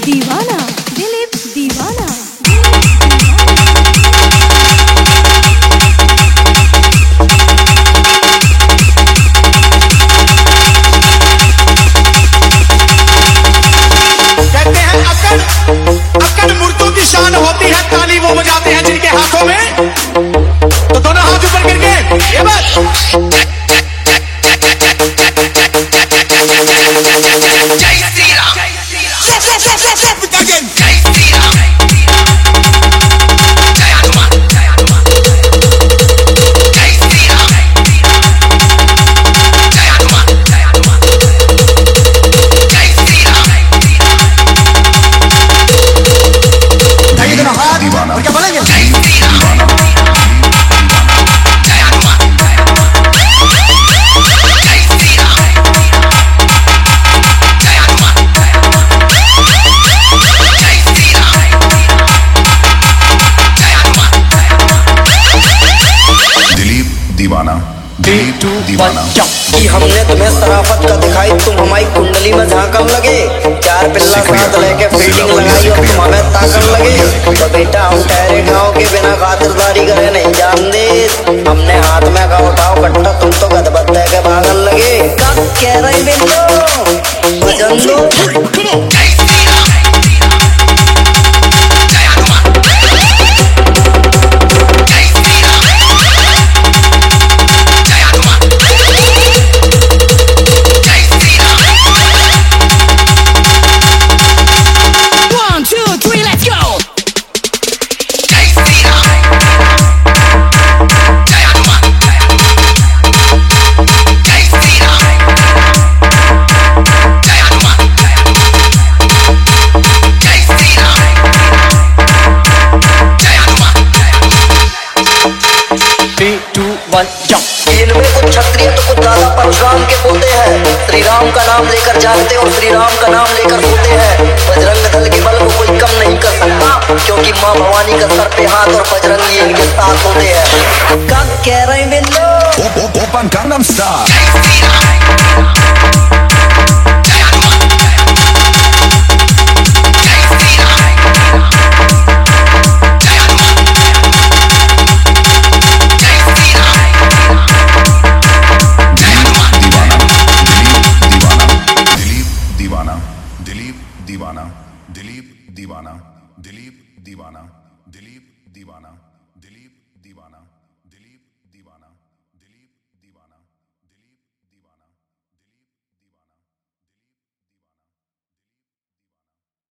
दीवाना, दिलीप दीवाना। कहते हैं अक्कड़ मुर्दों की शान होती है, ताली वो बजाते हैं जिनके हाथों में। तो दोनों हाथ ऊपर करके ये बात। दीवाना, दीवाना। कि हमने तुम्हें शराफत का दिखाई, तुम हमारी कुंडली में झांकन लगे। चार पिल्ला साथ लेके फील्डिंग लगाई और तुम हमें ताकन लगे। तो बेटा हम ठहरे गाँव के बिना खातिरदारी करे नहीं जान दे। हमने हाथ में का उठाओ कट्टा, तुम तो गदबद दे के भागन लगे। कब कह रही बिल्लो भजन दो। इनमें कुछ क्षत्रिय तो कुछ दादा परशुराम के पोते हैं। श्री राम का नाम लेकर जागते और श्री राम का नाम लेकर सोते हैं। बजरंग दल के बल को कोई कम नहीं कर सकता, क्योंकि माँ भवानी का सर पे हाथ और बजरंगी इनके साथ होते हैं। क्या कह रहे हैं बिल्लो? Open gangnam style। दीवाना, दिलीप दीवाना, दिलीप दीवाना, दिलीप दीवाना।